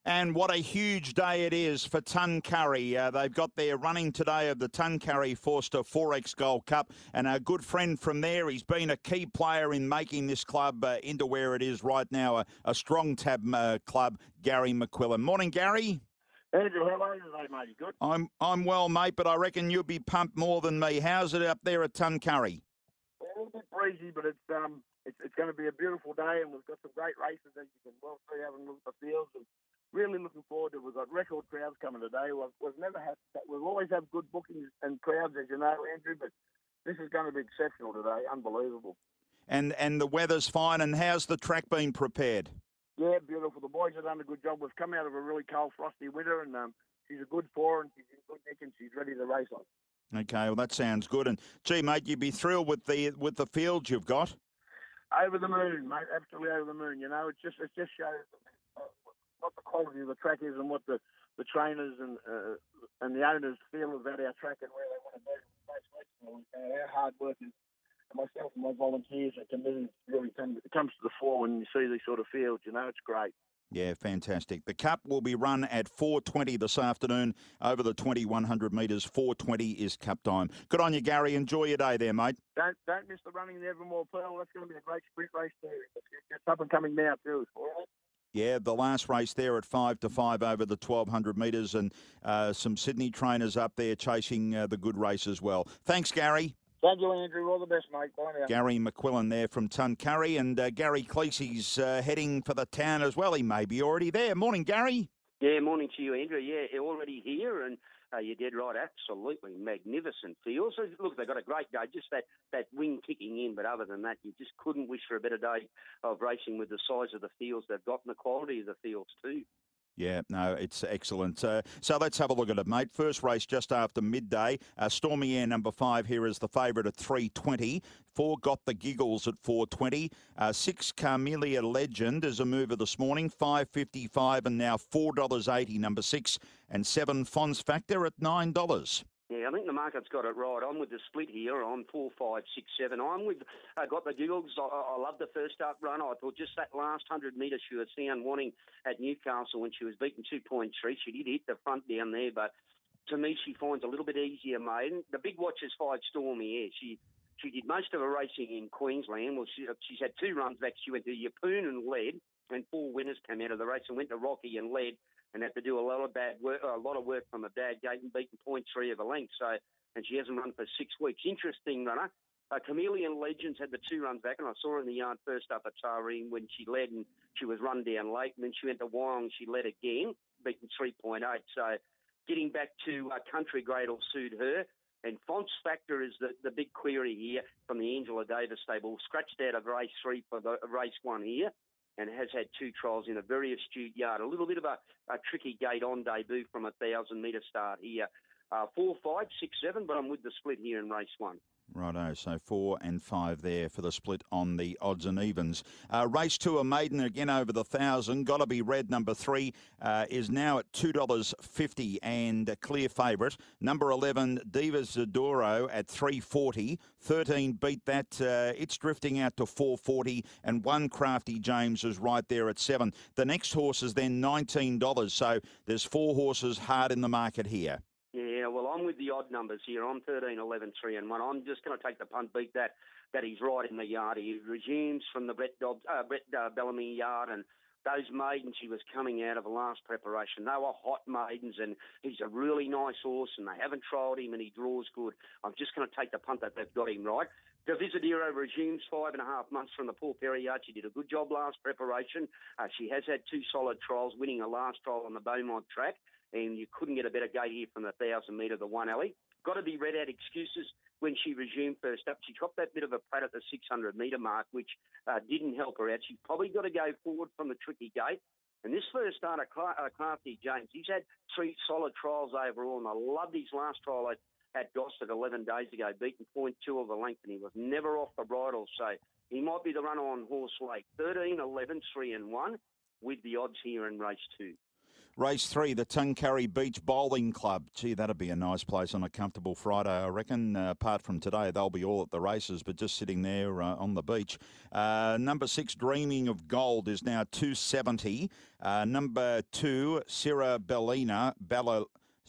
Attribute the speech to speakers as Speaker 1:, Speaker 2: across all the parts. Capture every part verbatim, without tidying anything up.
Speaker 1: And what a huge day it is for Tuncurry. Uh, they've got their running today of the Tuncurry Forster Forex Gold Cup. And a good friend from there, he's been a key player in making this club uh, into where it is right now, a, a strong tab uh, club, Gary McQuillan. Morning, Gary.
Speaker 2: Andrew, how are you today, mate? You good?
Speaker 1: I'm I'm well, mate, but I reckon you'll be pumped more than me. How's it up there at Tuncurry?
Speaker 2: A little bit breezy, but it's um it's, it's going to be a beautiful day, and we've got some great races as you can well see having a look at the fields. And really looking forward to it. We've got record crowds coming today. We've, we've never had we've always had good bookings and crowds, as you know, Andrew, but this is going to be exceptional today. Unbelievable.
Speaker 1: And and the weather's fine. And how's the track been prepared?
Speaker 2: Yeah, beautiful. The boys have done a good job. We've come out of a really cold, frosty winter, and um, she's a good four, and she's in good nick, and she's ready to race on.
Speaker 1: Okay, well that sounds good. And gee, mate, you'd be thrilled with the with the fields you've got.
Speaker 2: Over the moon, mate. Absolutely over the moon. You know, it just it just shows what the quality of the track is and what the, the trainers and uh, and the owners feel about our track and where they want to go to the race. Our hard work is, myself and my volunteers are committed. Really come, it comes to the fore when you see these sort of fields. You know, it's great.
Speaker 1: Yeah, fantastic. The Cup will be run at four twenty this afternoon over the twenty-one hundred metres. four twenty is Cup time. Good on you, Gary. Enjoy your day there, mate.
Speaker 2: Don't don't miss the running the Evermore Pearl. That's going to be a great sprint race too. It's up and coming now too. All right?
Speaker 1: Yeah, the last race there at five to five over the twelve hundred metres, and uh, some Sydney trainers up there chasing uh, the good race as well. Thanks, Gary.
Speaker 2: Thank you, Andrew. All the best, mate. Bye now.
Speaker 1: Gary McQuillan there from Tuncurry, and uh, Gary Cleesy's uh, heading for the town as well. He may be already there. Morning, Gary.
Speaker 3: Yeah, morning to you, Andrew. Yeah, you're already here, and uh, you're dead right. Absolutely magnificent field. So, look, they've got a great day, just that, that wind kicking in, but other than that, you just couldn't wish for a better day of racing with the size of the fields they've got and the quality of the fields too.
Speaker 1: Yeah, no, it's excellent. Uh, so let's have a look at it, mate. First race just after midday. Uh, Stormy Air number five here is the favourite at three twenty. Four Got the Giggles at four twenty. Uh, six Carmelia Legend is a mover this morning, five fifty-five, and now four dollars eighty, number six. And seven Fons Factor at nine dollars.
Speaker 3: Yeah, I think the market's got it right. I'm with the split here. I'm four, five, six, seven. I'm with uh, Got the Giggles. I, I love the first up run. I thought just that last hundred metres she was found wanting at Newcastle when she was beaten two point three. She did hit the front down there, but to me she finds a little bit easier, maiden. The big watch is five Stormy Air. She she did most of her racing in Queensland. Well, she, she's had two runs back. She went to Yeppoon and led, and four winners came out of the race and went to Rocky and led, and had to do a lot of bad work, a lot of work from a bad gate and beaten point three of a length. So, and she hasn't run for six weeks. Interesting runner. Uh, Chameleon Legends had the two runs back, and I saw her in the yard first up at Tareen when she led, and she was run down late. And then she went to Wyong, she led again, beaten three point eight. So, getting back to uh, country grade will suit her. And Fonts Factor is the, the big query here from the Angela Davis stable. Scratched out of race three for the race one here, and has had two trials in a very astute yard. A little bit of a, a tricky gate on debut from a thousand metre start here. Uh, four, five, six, seven, but I'm with the split here in race one.
Speaker 1: Righto, so four and five there for the split on the odds and evens. Uh, race two, a maiden again over the thousand. Got to be red. Number three uh, is now at two dollars fifty and a clear favourite. Number eleven, Divas Zadoro at three forty. thirteen beat that. Uh, it's drifting out to four forty, and one Crafty James is right there at seven. The next horse is then nineteen dollars. So there's four horses hard in the market here.
Speaker 3: Yeah, well, I'm with the odd numbers here. I'm thirteen, eleven, three and one. I'm just going to take the punt, beat that, that he's right in the yard. He resumes from the Brett, Dobbs, uh, Brett uh, Bellamy yard, and those maidens he was coming out of the last preparation, they were hot maidens, and he's a really nice horse, and they haven't trialled him, and he draws good. I'm just going to take the punt that they've got him right. The Visadero resumes five and a half months from the Paul Perry yard. She did a good job last preparation. Uh, she has had two solid trials, winning a last trial on the Beaumont track, and you couldn't get a better gate here from the one thousand metre, the one alley. Got to be read out excuses when she resumed first up. She dropped that bit of a prat at the six hundred metre mark, which uh, didn't help her out. She's probably got to go forward from the tricky gate. And this first starter, Cla- uh, Crafty James, he's had three solid trials overall, and I loved his last trial at, at Gossett eleven days ago, beaten point two of a length, and he was never off the bridle. So he might be the runner on horse late. thirteen, eleven, three and one with the odds here in race two.
Speaker 1: Race three, the Tuncurry Beach Bowling Club. Gee, that'd be a nice place on a comfortable Friday, I reckon. Uh, apart from today, they'll be all at the races, but just sitting there uh, on the beach. Uh, number six, Dreaming of Gold, is now two seventy. Uh, number two, Sierra Bellina, Bella,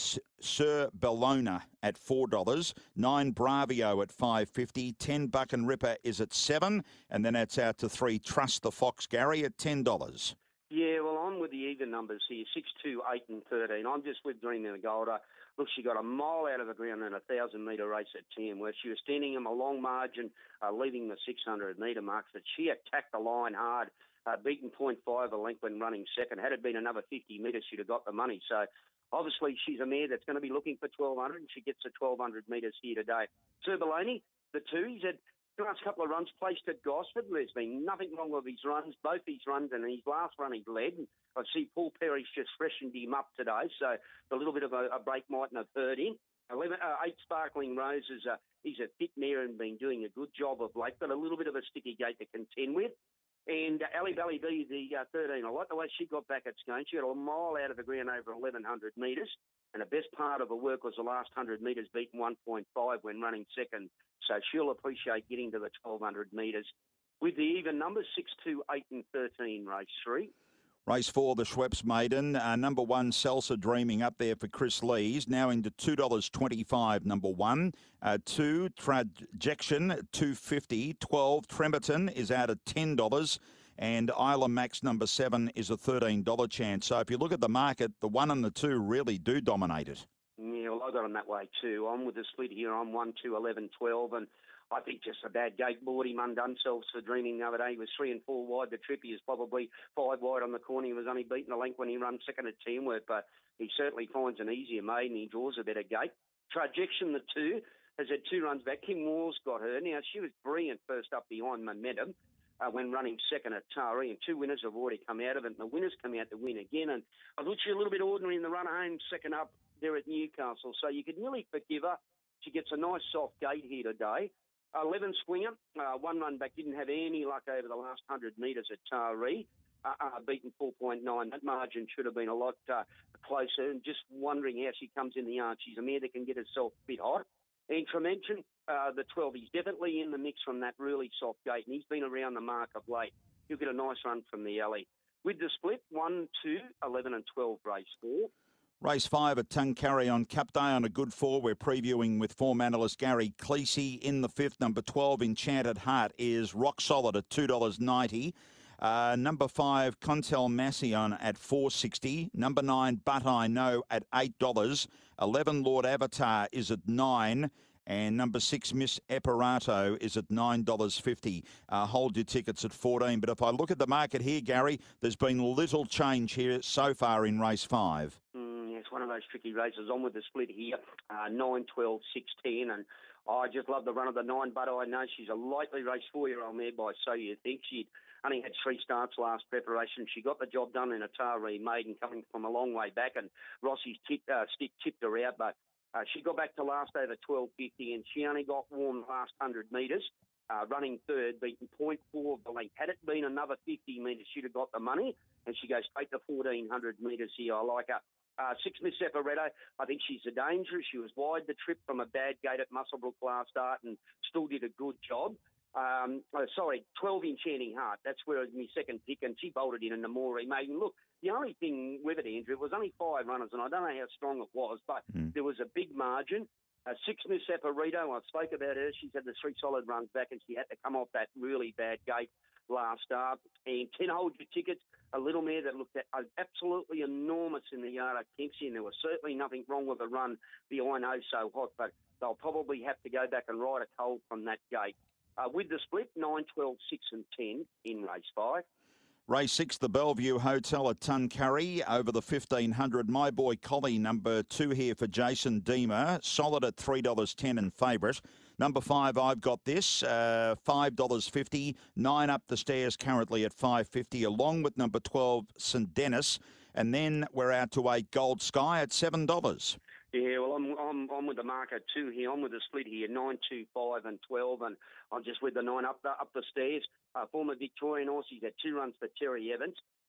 Speaker 1: Sir Bellona at four dollars. Nine, Bravio at five fifty. Ten, Buck and Ripper is at seven. And then that's out to three, Trust the Fox, Gary, at ten dollars.
Speaker 3: Yeah, well, I'm with the even numbers here, six, two, eight and thirteen. I'm just with Dreaming of Gold. Uh, look, she got a mile out of the ground in a one thousand metre race at ten, where she was standing in a long margin, uh, leaving the six hundred metre marks, but she attacked the line hard, uh, beaten point five a length when running second. Had it been another fifty metres, she'd have got the money. So obviously she's a mare that's going to be looking for twelve hundred, and she gets the twelve hundred metres here today. Sir Belloni, the two, he's had the last couple of runs placed at Gosford. There's been nothing wrong with his runs, both his runs, and his last run he led. I see Paul Perry's just freshened him up today, so a little bit of a, a break mightn't have hurt him. Eleven, uh, eight, Sparkling Roses, uh, he's a fit mare and been doing a good job of late, but a little bit of a sticky gate to contend with. And uh, Ali Valley B, the uh, thirteen, I like the way she got back at Scone. She got a mile out of the ground over eleven hundred metres, and the best part of her work was the last one hundred metres, beaten one point five when running second. So she'll appreciate getting to the twelve hundred metres. With the even numbers, six, two, eight and thirteen, race three.
Speaker 1: Race four, the Schweppes Maiden. Uh, number one, Salsa Dreaming, up there for Chris Lees. Now into two dollars twenty-five, number one. Uh, two, Trajection, two fifty. twelve, Tremberton is out at ten dollars. And Isla Max, number seven, is a thirteen dollars chance. So if you look at the market, the one and the two really do dominate it.
Speaker 3: Yeah, well, I got them that way too. I'm with the split here. I'm one, two, eleven, twelve, and I think just a bad gate board. Him undone selves for Dreaming the other day. He was three and four wide. The trip, he is probably five wide on the corner. He was only beaten a length when he ran second at Teamwork, but he certainly finds an easier maiden. He draws a better gate. Trajection, the two, has had two runs back. Kim Moore's got her. Now, she was brilliant first up behind Momentum. Uh, when running second at Taree, and two winners have already come out of it, and the winners come out to win again. And I thought she was a little bit ordinary in the run home, second up there at Newcastle, so you could nearly forgive her. She gets a nice soft gate here today. eleven Swinger, uh, one run back, didn't have any luck over the last one hundred metres at Taree, uh, uh, beaten four point nine. That margin should have been a lot uh, closer, and just wondering how she comes in the yard. She's a mare that can get herself a bit hot. And Tremention, uh, the twelve, he's definitely in the mix from that really soft gate, and he's been around the mark of late. He'll get a nice run from the alley. With the split, one, two, eleven and twelve, race four.
Speaker 1: Race five at Tuncurry on Cup Day on a good four. We're previewing with form analyst Gary Cleese. In the fifth, number twelve, Enchanted Heart, is rock solid at two dollars ninety. Uh, number five, Contel Massillon at four dollars sixty. Number nine, But I Know at eight dollars. eleven, Lord Avatar is at nine dollars. And number six, Miss Eparato, is at nine dollars fifty. Uh, hold your tickets at fourteen dollars. But if I look at the market here, Gary, there's been little change here so far in race five.
Speaker 3: Mm, it's one of those tricky races. On with the split here, uh, nine, twelve, sixteen. And I just love the run of the nine, But I Know she's a lightly raced four-year-old mare by So You Think. She'd only had three starts last preparation. She got the job done in a Taree maiden coming from a long way back, and Rossi's tip, uh, stick tipped her out, but uh, she got back to last over twelve fifty, and she only got warm the last one hundred metres, uh, running third, beaten point four of the length. Had it been another fifty metres, she'd have got the money, and she goes straight to fourteen hundred metres here. I like her. Uh, six, Miss Separetto, I think she's a danger. She was wide the trip from a bad gate at Muswellbrook last start and still did a good job. Um, oh, sorry, twelve, Enchanting Heart. That's where it was my second pick, and she bolted in in the Moree maiden. Look, the only thing with it, Andrew, it was only five runners, and I don't know how strong it was, but mm. there was a big margin. Uh, six, Miss Saporito, I spoke about her. She's had the three solid runs back, and she had to come off that really bad gate last start. And ten, Hold Your Tickets, a little mare that looked at, uh, absolutely enormous in the yard at Kempsey, and there was certainly nothing wrong with the run, the I Know So Hot, but they'll probably have to go back and ride a cold from that gate. Uh, with the split, nine, twelve, six and ten in race five.
Speaker 1: Race six, the Bellevue Hotel at Tuncurry over the fifteen hundred. My Boy Collie, number two here for Jason Deemer. Solid at three dollars ten and favourite. Number five, I've Got This, uh, five dollars fifty. Nine up the stairs currently at five dollars fifty, along with number twelve, Saint Denis. And then we're out to eight, Gold Sky at seven dollars.
Speaker 3: Yeah, well, I'm I'm I'm with the market two here. I'm with the split here, nine, two, five, and twelve, and I'm just with the nine up the up the stairs. Uh, former Victorian horse, he's had two runs for Terry Evans.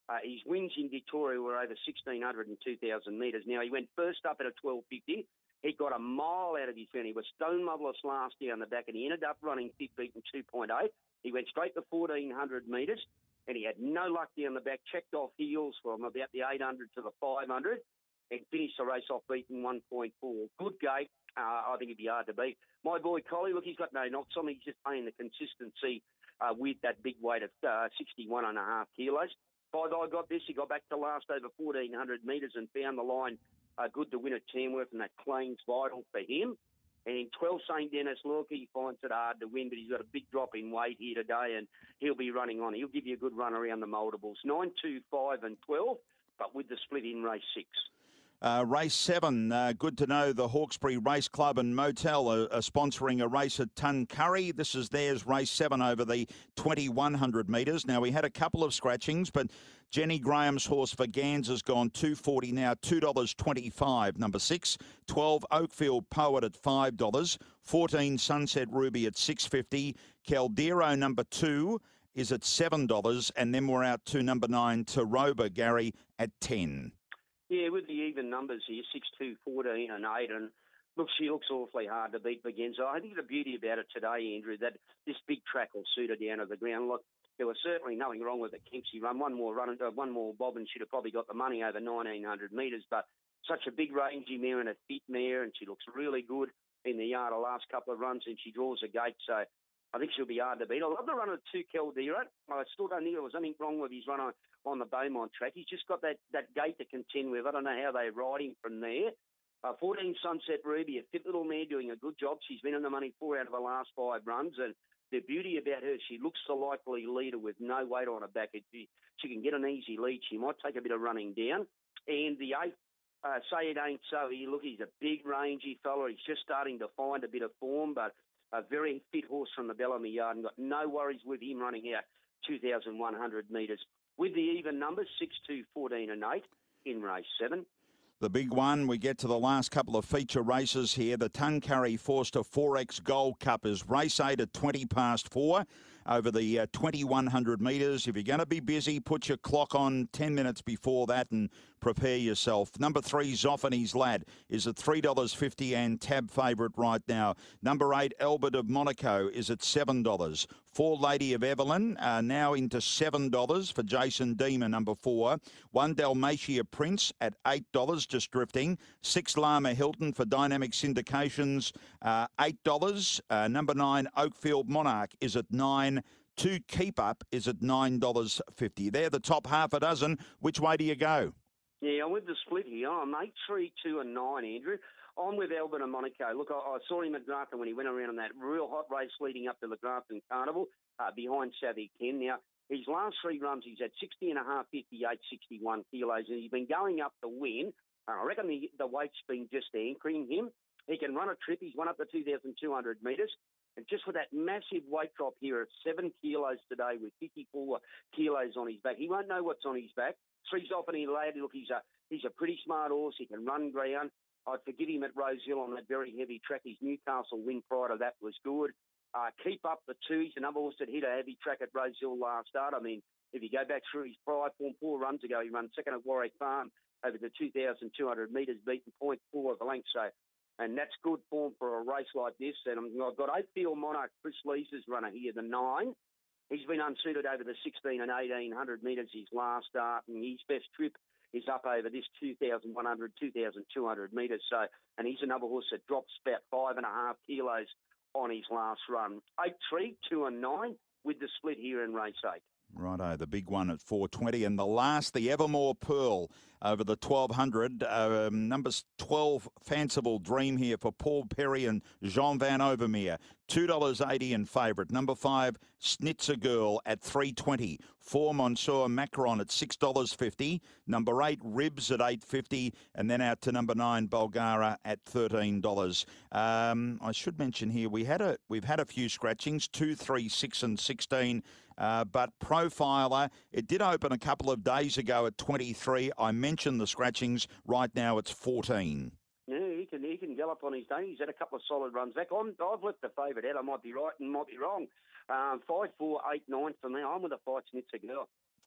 Speaker 3: Uh, his wins in Victoria were over sixteen hundred and two thousand metres. Now, he went first up at a twelve fifty. He got a mile out of his fin. He was stone motherless last year on the back, and he ended up running fifth beaten two point eight. He went straight to fourteen hundred metres, and he had no luck down the back. Checked off heels from about the eight hundred to the five hundred, and finished the race off beaten one point four. Good gate. Uh, I think it'd be hard to beat. My boy Collie, look, he's got no knocks on him. He's just playing the consistency uh, with that big weight of uh, sixty-one and a half kilos. Five I got this. He got back to last over fourteen hundred metres and found the line uh, good to win at Tamworth, and that claims vital for him. And twelve Saint Dennis, look, he finds it hard to win, but he's got a big drop in weight here today, and he'll be running on. He'll give you a good run around the multiples. nine, two, five and twelve, but with the split in race six.
Speaker 1: Uh, race seven, uh, good to know the Hawkesbury Race Club and Motel are, are sponsoring a race at Tuncurry. This is theirs, race seven over the twenty-one hundred metres. Now, we had a couple of scratchings, but Jenny Graham's horse Vagans has gone two forty now, two dollars twenty-five, number six. twelve Oakfield Poet at five dollars. fourteen Sunset Ruby at six fifty. Caldero number two is at seven dollars, and then we're out to number nine, Taroba, Gary, at ten.
Speaker 3: Yeah, with the even numbers here, six, two, fourteen and eight. And look, she looks awfully hard to beat Vagenza. I think the beauty about it today, Andrew, that this big track will suit her down to the ground. Look, there was certainly nothing wrong with the Kempsey run. One more run, uh, one more bob, and she'd have probably got the money over nineteen hundred metres. But such a big rangy mare and a fit mare, and she looks really good in the yard the last couple of runs, and she draws a gate. So I think she'll be hard to beat. I love the run of two Caldero. I still don't think there was anything wrong with his run on, on the Beaumont track. He's just got that, that gate to contend with. I don't know how they ride him from there. Uh, fourteen Sunset Ruby, a fit little mare doing a good job. She's been in the money four out of the last five runs. And the beauty about her, she looks the likely leader with no weight on her back. She, she can get an easy lead. She might take a bit of running down. And the eight, uh, Say It Ain't So. He, look, he's a big, rangy fella. He's just starting to find a bit of form, but a very fit horse from the Bellamy yard, and got no worries with him running out two thousand one hundred metres. With the even numbers, six, two, fourteen and eight in race seven.
Speaker 1: The big one, we get to the last couple of feature races here. The Tuncurry Forster four X Gold Cup is race eight at twenty past four over the uh, twenty-one hundred metres. If you're going to be busy, put your clock on ten minutes before that and prepare yourself. Number three, Zoffany's Lad, is at three dollars fifty and tab favourite right now. Number eight, Albert of Monaco, is at seven dollars. Four Lady of Evelyn, uh, now into seven dollars for Jason Deemer, number four. One Dalmatia Prince at eight dollars, just drifting. Six Lama Hilton for Dynamic Syndications, uh, eight dollars. Uh, number nine, Oakfield Monarch, is at nine dollars. Two Keep Up is at nine dollars fifty. They're the top half a dozen. Which way do you go?
Speaker 3: Yeah, I'm with the split here. I'm eight, three, two and nine, Andrew. I'm with Albert and Monaco. Look, I, I saw him at Grafton when he went around in that real hot race leading up to the Grafton Carnival uh, behind Savvy Ken. Now, his last three runs, he's at sixty and a half, fifty-eight, sixty-one kilos, and he's been going up to win. Uh, I reckon the, the weight's been just anchoring him. He can run a trip. He's won up to two thousand two hundred metres. And just with that massive weight drop here of seven kilos today with fifty-four kilos on his back, he won't know what's on his back. Three's off and he laid. Look, he's a, he's a pretty smart horse. He can run ground. I'd forgive him at Rose Hill on that very heavy track. His Newcastle win prior to that was good. Uh, keep up the two. He's another horse that hit a heavy track at Rose Hill last start. I mean, if you go back through his prior form, four runs ago, he ran second at Warwick Farm over the two thousand two hundred metres, beaten point four of the length. So, and that's good form for a race like this. And I've got Oakfield Monarch, Chris Leese's runner here, the nine. He's been unsuited over the sixteen and eighteen hundred metres his last start, and his best trip is up over this two thousand one hundred, two thousand two hundred metres. So, and he's another horse that drops about five and a half kilos on his last run. Eight, three, two and nine with the split here in race eight.
Speaker 1: Righto, the big one at four twenty. And the last, the Evermore Pearl over the twelve hundred. Um, numbers twelve, Fanciful Dream here for Paul Perry and Jean Van Overmeer. two dollars eighty in favourite. Number five, Snitzer Girl at three twenty. Four, Monsieur Macron at six dollars fifty. Number eight, Ribs at eight fifty. And then out to number nine, Bulgara at thirteen dollars. Um, I should mention here, we had a, we've had a few scratchings, two, three, six and sixteen. Uh, but Profiler, it did open a couple of days ago at twenty-three. I mentioned the scratchings. Right now it's fourteen.
Speaker 3: Yeah, he can he can gallop on his day. He's had a couple of solid runs back. I'm, I've left the favourite out. I might be right and might be wrong. Um, five, four, eight, nine for me. I'm with a fight Snitzer Girl.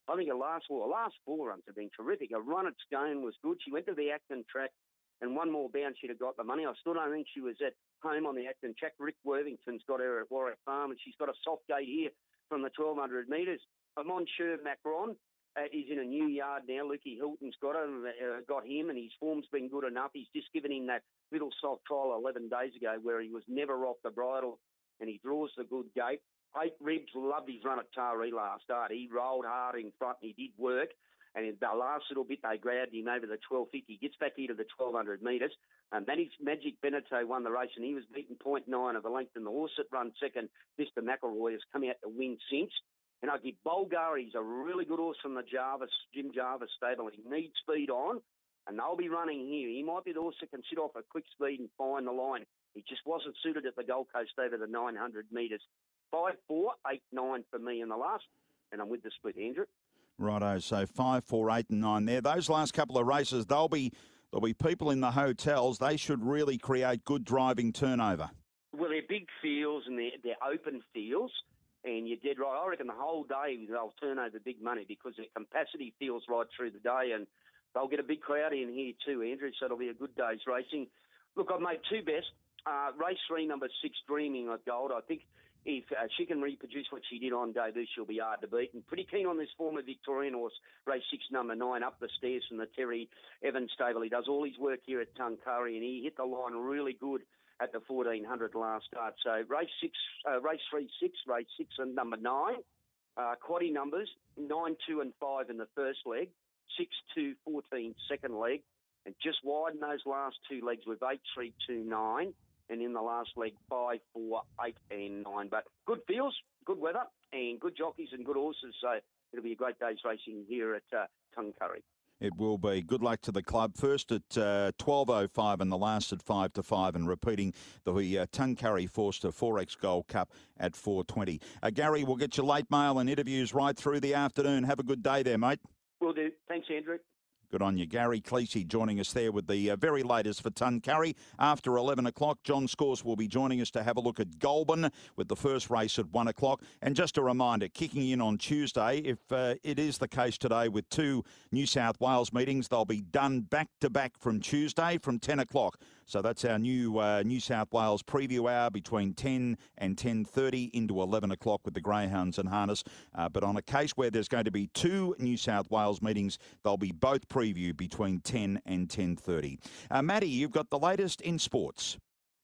Speaker 3: I think her last four, her last four runs have been terrific. Her run at Scone was good. She went to the Acton track, and one more bounce she'd have got the money. I still don't think she was at home on the Acton track. Rick Worthington's got her at Warwick Farm, and she's got a soft gate here from the twelve hundred metres. Monsieur Macron uh, is in a new yard now. Lukey Hilton's got him, uh, got him, and his form's been good enough. He's just given him that little soft trial eleven days ago where he was never off the bridle, and he draws the good gate. Eight Ribs loved his run at Taree last start. He rolled hard in front and he did work. And in the last little bit, they grabbed him over the twelve fifty. He gets back here to the twelve hundred metres. And Magic, Magic Benito won the race, and he was beaten point nine of the length. And the horse that run second, Mister McElroy, has come out to win since. And I give Bulgari, he's a really good horse from the Jarvis, Jim Jarvis stable. He needs speed on, and they'll be running here. He might be the horse that can sit off at quick speed and find the line. He just wasn't suited at the Gold Coast over the nine hundred metres. Five, four, eight, nine for me in the last, and I'm with the split, Andrew.
Speaker 1: Righto, so five, four, eight, and nine there. Those last couple of races, they'll be there'll be people in the hotels. They should really create good driving turnover.
Speaker 3: Well, they're big fields and they're, they're open fields, and you're dead right. I reckon the whole day they'll turn over big money because their capacity fields right through the day, and they'll get a big crowd in here too, Andrew, so it'll be a good day's racing. Look, I've made two best. Uh, race three, number six, Dreaming of Gold. I think if uh, she can reproduce what she did on debut, she'll be hard to beat. And pretty keen on this former Victorian horse, race six, number nine, up the stairs from the Terry Evans stable. He does all his work here at Tuncurry, and he hit the line really good at the fourteen hundred last start. So race six, uh, race three, six, race six, and number nine. Uh, quaddy numbers, nine, two, and five in the first leg, six, two, fourteen, second leg, and just widen those last two legs with eight, three, two, nine. And in the last leg, five, four, eight, and nine. But good fields, good weather, and good jockeys and good horses. So it'll be a great day's racing here at uh, Tuncurry.
Speaker 1: It will be. Good luck to the club. First at uh, twelve oh five and the last at five to five, and repeating the uh, Tuncurry Forster four X Gold Cup at four twenty. Uh, Gary, we'll get your late mail and interviews right through the afternoon. Have a good day there, mate.
Speaker 3: Will do. Thanks, Andrew.
Speaker 1: Good on you. Gary Cleese joining us there with the uh, very latest for Tuncurry. After eleven o'clock, John Scores will be joining us to have a look at Goulburn with the first race at one o'clock. And just a reminder, kicking in on Tuesday, if uh, it is the case today with two New South Wales meetings, they'll be done back-to-back from Tuesday from ten o'clock. So that's our new uh, New South Wales preview hour between ten and ten thirty into eleven o'clock with the Greyhounds and Harness. Uh, but on a case where there's going to be two New South Wales meetings, they'll be both preview between ten and ten thirty. Uh, Matty, you've got the latest in sports.